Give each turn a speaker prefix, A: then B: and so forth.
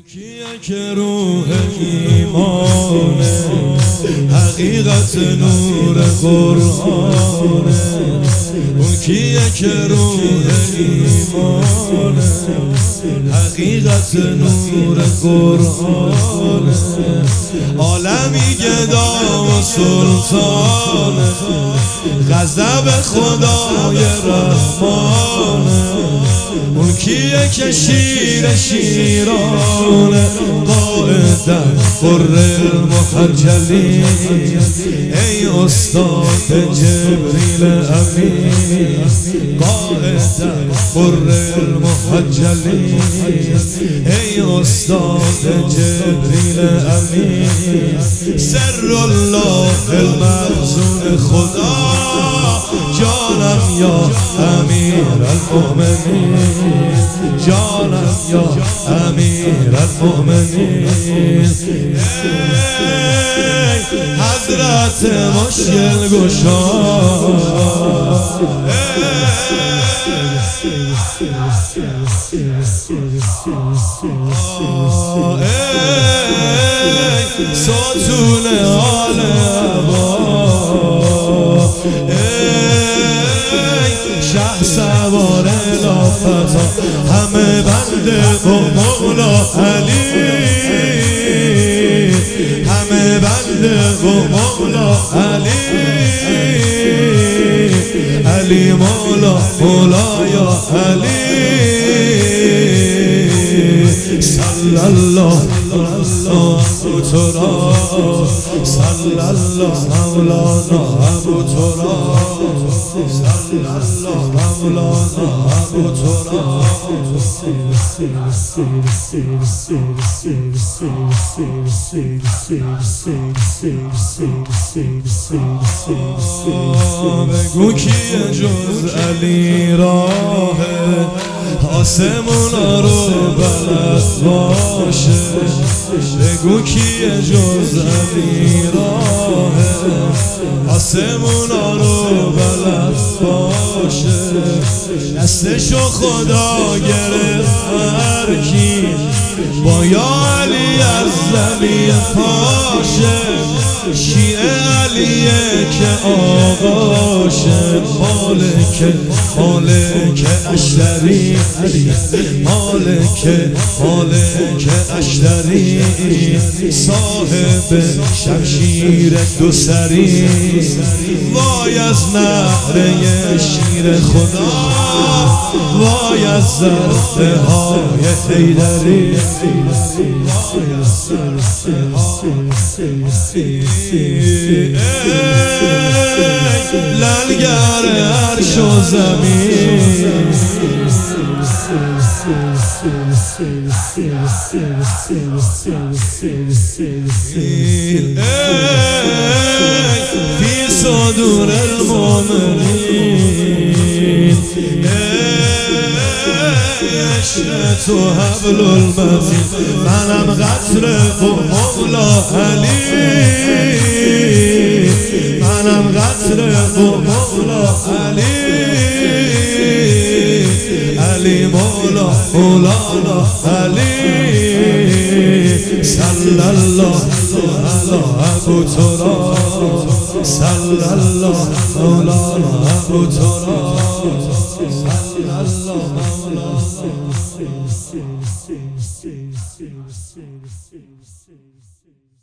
A: کیه که روح ایمانه، حقیقت نور قرآنه. اون کیه که روح ایمانه، حقیقت نور قرآنه. عالمی گدا و سلطانه، غضب خدای رحمانه. اون کیه که شیر شیرانه، قائدن قر المحجلین. ای استاد جبریل امین، قائدن قر المحجلین. ای استاد جبریل امین، سر الله المخزون خدا. جانم یا امیر المؤمنین، جانم یا امیر المؤمنین. ای حضرت مشکل گشا، ای ستون آل عبا، شه سوار لافتا، همه بنده و مولا علی. همه بنده و مولا علی، علی مولا مولا یا علی. صلی الله ابو تراب، صلی الله مولانا ابو تراب، صلی الله مولانا ابو تراب. بگو کیه جز علی راهه، آسمونا رو بلد باشه. بگو کیه جز علی راهه، آسمونا رو بلد باشه. دستشو خدا گرفت هر کی، با یا علی از زمین پاشه. شیعه علیه که آقاشه، مالک اشتری، مالک اشتری. صاحب شمشیر دو سری، وای از نعره شیر خدا، وای از ضربه های حیدری. لنگر عرش و زمین، فی صدور المؤمنین. عشق تو حبل المتین، منم قطره و مولا علی. منم قطره و مولا علی، علی مولا مولانا علی. صلی الله علی ابو تراب، صلی الله مولانا ابو تراب، صلی الله مولانا.